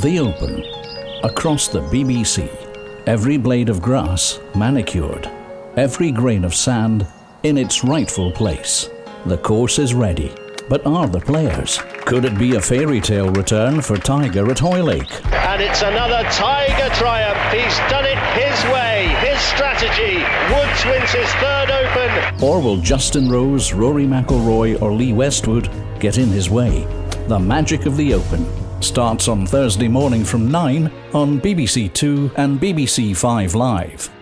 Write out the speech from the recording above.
The Open. Across the BBC. Every blade of grass manicured. Every grain of sand in its rightful place. The course is ready. But are the players? Could it be a fairy tale return for Tiger at Hoylake? And it's another Tiger triumph. He's done it his way, his strategy. Woods wins his third Open. Or will Justin Rose, Rory McIlroy or Lee Westwood get in his way? The magic of the Open starts on Thursday morning from 9 on BBC Two and BBC 5 Live.